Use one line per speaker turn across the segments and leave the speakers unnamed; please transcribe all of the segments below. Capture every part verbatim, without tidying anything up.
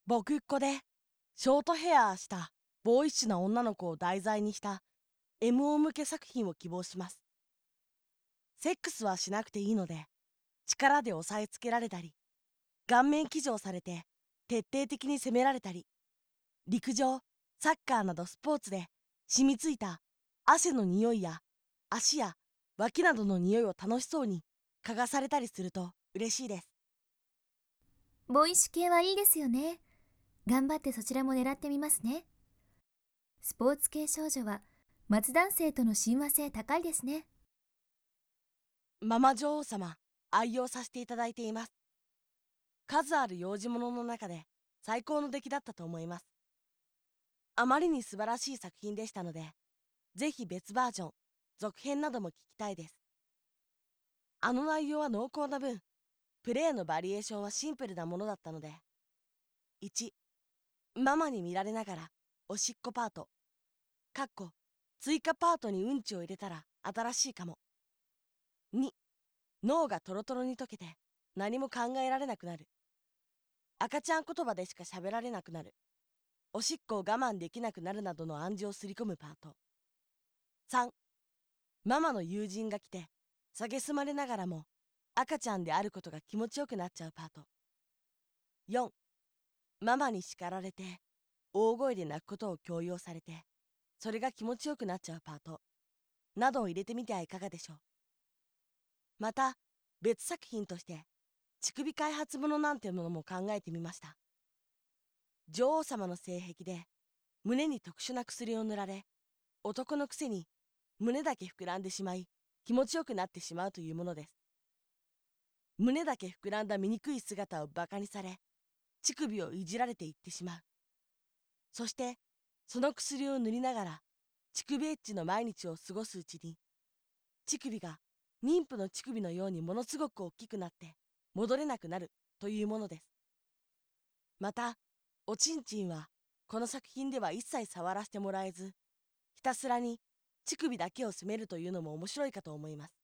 僕っ子で、ショートヘアしたボーイッシュな女の子を題材にした エムオー 向け作品を希望します。セックスはしなくていいので、力で押さえつけられたり、顔面騎乗されて徹底的に攻められたり、陸上、サッカーなどスポーツで染みついた汗の匂いや足や脇などの匂いを楽しそうに嗅がされたりすると嬉しいです。
ボーイッシュ系はいいですよね。頑張ってそちらも狙ってみますね。スポーツ系少女は末男性との親和性高いですね。
ママ女王様、愛用させていただいています。数ある幼児ものの中で最高の出来だったと思います。あまりに素晴らしい作品でしたので、ぜひ別バージョン、続編なども聞きたいです。あの内容は濃厚な分、プレイのバリエーションはシンプルなものだったので、いち、ママに見られながらおしっこパート、かっこ追加パートにうんちを入れたら新しいかも。に、脳がトロトロに溶けて何も考えられなくなる。赤ちゃん言葉でしか喋られなくなる。おしっこを我慢できなくなるなどの暗示をすり込むパート。さん、ママの友人が来て、蔑まれながらも赤ちゃんであることが気持ちよくなっちゃうパート。よん、ママに叱られて、大声で泣くことを強要されて、それが気持ちよくなっちゃうパート。などを入れてみてはいかがでしょう。また、別作品として、乳首開発ものなんてものも考えてみました。女王様の性癖で、胸に特殊な薬を塗られ、男のくせに胸だけ膨らんでしまい、気持ちよくなってしまうというものです。胸だけ膨らんだ醜い姿をバカにされ、乳首をいじられていってしまう。そして、その薬を塗りながら、乳首エッチの毎日を過ごすうちに、乳首が妊婦の乳首のようにものすごく大きくなって戻れなくなるというものです。また、おちんちんはこの作品では一切触らせてもらえず、ひたすらに乳首だけを責めるというのも面白いかと思います。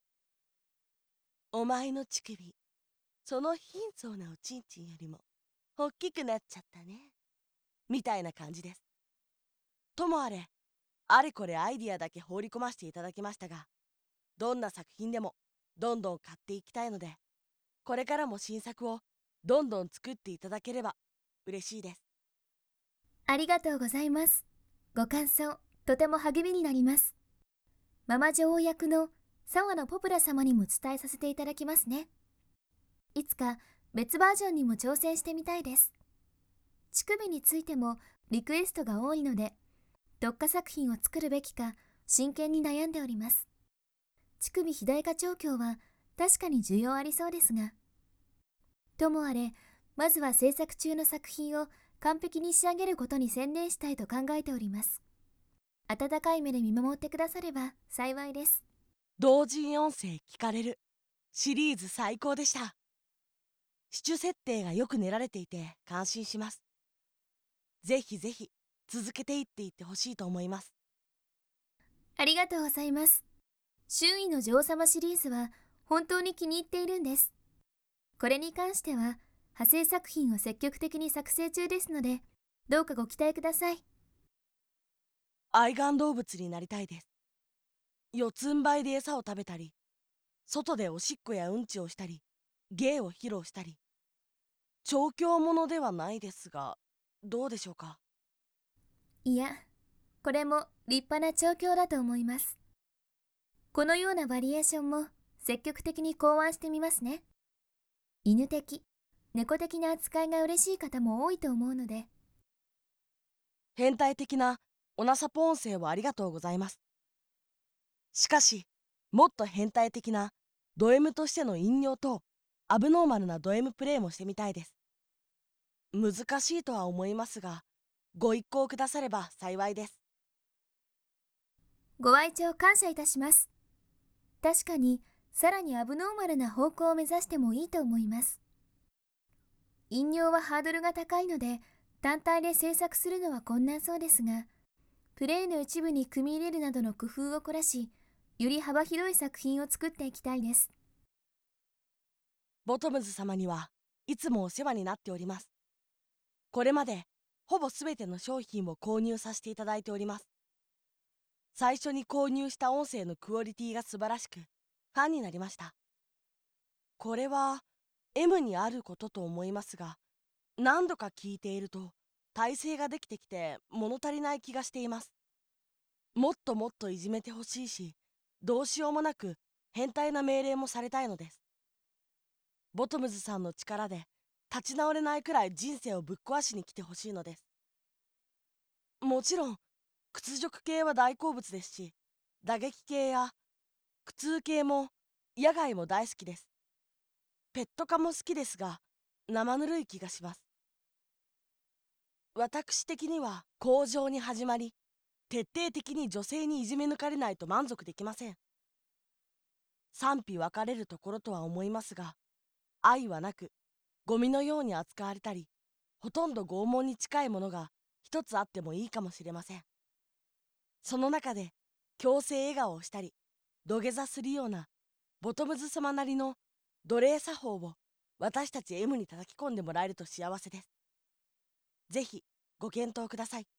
お前の乳首、その貧相なおちんちんよりも大きくなっちゃったね。みたいな感じです。ともあれ、あれこれアイディアだけ放り込ませていただきましたが、どんな作品でもどんどん買っていきたいので、これからも新作をどんどん作っていただければ嬉しいです。
ありがとうございます。ご感想、とても励みになります。ママ女王役の沢野ポプラ様にも伝えさせていただきますね。いつか別バージョンにも挑戦してみたいです。乳首についてもリクエストが多いので、特化作品を作るべきか真剣に悩んでおります。乳首肥大化調教は確かに需要ありそうですが。ともあれ、まずは制作中の作品を完璧に仕上げることに専念したいと考えております。温かい目で見守ってくだされば幸いです。
同人音声聞かれるシリーズ最高でした。シチュ設定がよく練られていて感心します。ぜひぜひ続けていっていってほしいと思います。
ありがとうございます。周囲の女王様シリーズは本当に気に入っているんです。これに関しては派生作品を積極的に作成中ですので、どうかご期待ください。
愛玩動物になりたいです。四つん這いで餌を食べたり、外でおしっこやうんちをしたり、芸を披露したり。調教ものではないですが、どうでしょうか。
いや、これも立派な調教だと思います。このようなバリエーションも積極的に考案してみますね。犬的、猫的な扱いが嬉しい方も多いと思うので。
変態的なオナサポ音声をありがとうございます。しかし、もっと変態的なド M としての引用とアブノーマルなド M プレイもしてみたいです。難しいとは思いますが、ご一考くだされば幸いです。
ご愛聴感謝いたします。確かに、さらにアブノーマルな方向を目指してもいいと思います。引用はハードルが高いので、単体で制作するのは困難そうですが、プレイの一部に組み入れるなどの工夫を凝らし、より幅広い作品を作っていきたいです。
ボトムズ様にはいつもお世話になっております。 これまでほぼすべての商品を購入させていただいております。最初に購入した音声のクオリティが素晴らしく、ファンになりました。これは エム にあることと思いますが、何度か聞いていると体制ができてきて物足りない気がしています。もっともっといじめてほしいし、どうしようもなく変態な命令もされたいのです。ボトムズさんの力で立ち直れないくらい人生をぶっ壊しに来てほしいのです。もちろん屈辱系は大好物ですし、打撃系や苦痛系も野外も大好きです。ペット化も好きですが、生ぬるい気がします。私的には向上に始まり、徹底的に女性にいじめ抜かれないと満足できません。賛否分かれるところとは思いますが、愛はなくゴミのように扱われたり、ほとんど拷問に近いものが一つあってもいいかもしれません。その中で強制笑顔をしたり土下座するようなボトムズ様なりの奴隷作法を私たち エム に叩き込んでもらえると幸せです。ぜひご検討ください。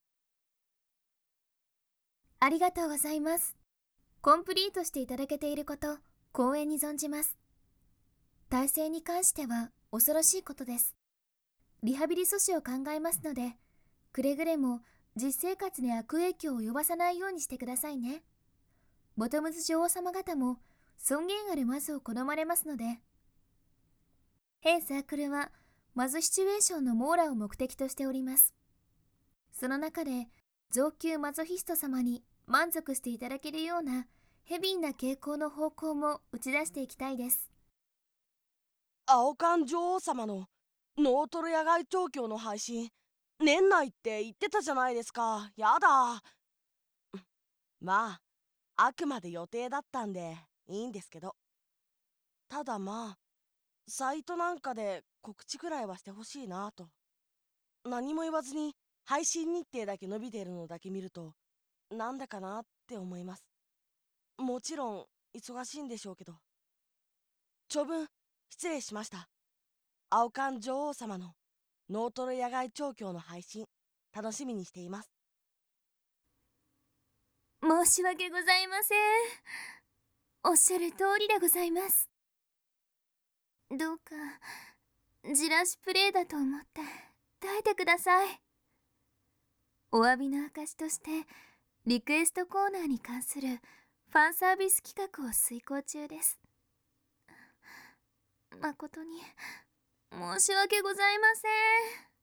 ありがとうございます。コンプリートしていただけていること、光栄に存じます。体制に関しては恐ろしいことです。リハビリ阻止を考えますので、くれぐれも実生活に悪影響を及ばさないようにしてくださいね。ボトムズ女王様方も尊厳あるマズを好まれますので。弊サークルはマズシチュエーションの網羅を目的としております。その中で上級マゾヒスト様に満足していただけるようなヘビーな傾向の方向も打ち出していきたいです。
青缶女王様のノートル野外調教の配信、年内って言ってたじゃないですか。やだ。まあ、あくまで予定だったんでいいんですけど。ただまあ、サイトなんかで告知くらいはしてほしいなと。何も言わずに配信日程だけ伸びているのだけ見ると、なんだかなって思います。もちろん忙しいんでしょうけど。長文失礼しました。青缶女王様のノートル野外調教の配信、楽しみにしています。
申し訳ございません。おっしゃる通りでございます。どうかじらしプレイだと思って耐えてください。お詫びの証としてリクエストコーナーに関するファンサービス企画を遂行中です。誠に申し訳ございません。